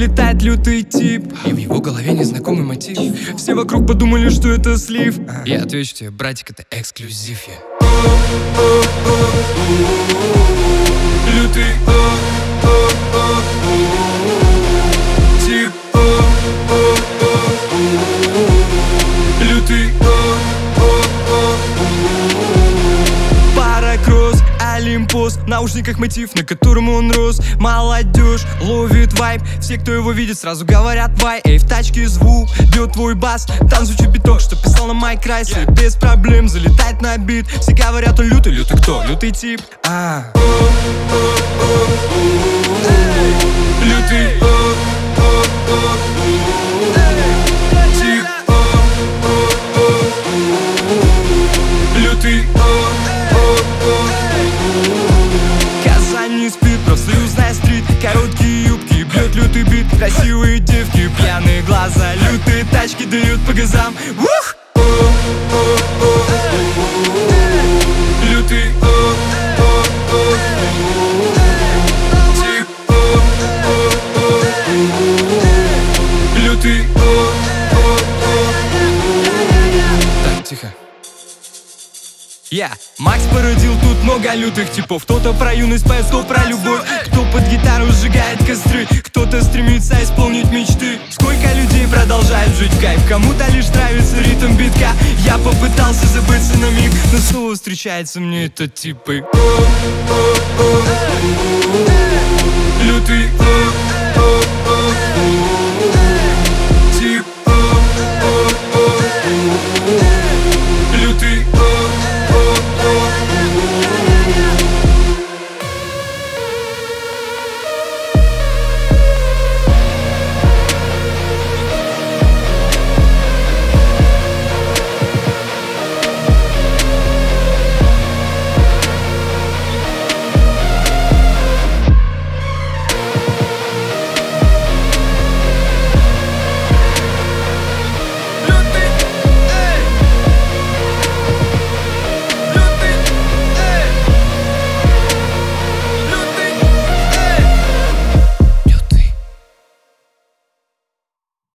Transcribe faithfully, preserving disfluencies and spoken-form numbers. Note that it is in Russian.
улетает лютый тип, и в его голове незнакомый мотив. Все вокруг подумали, что это слив. Я отвечу тебе, братик, это эксклюзив. Я лютый тип, лютый паракросс, Олимпос, в наушниках мотив, на котором он рос. Молодежь ловит вайб, все, кто его видит, сразу говорят вай. Эй, в тачке звук, бьет твой бас, там звучит биток, что писал на Майк Райс. И без проблем залетает на бит. Все говорят, он лютый, лютый кто? Лютый тип. А лютый тип, лютый. Казань не спит, профсоюзная стрит, короткие юбки, бьет лютый бит, красивые девки, пьяные глаза, лютые тачки дают по газам. Ух! Лютый тип, лютый. Так, тихо. Я, Макс породил тут много лютых типов. Кто-то про юность поет, кто про любовь, кто под гитару сжигает костры, кто-то стремится исполнить мечты. Сколько людей продолжают жить в кайф, кому-то лишь нравится ритм битка. Я попытался забыться на миг, но снова встречается мне этот тип. Лютый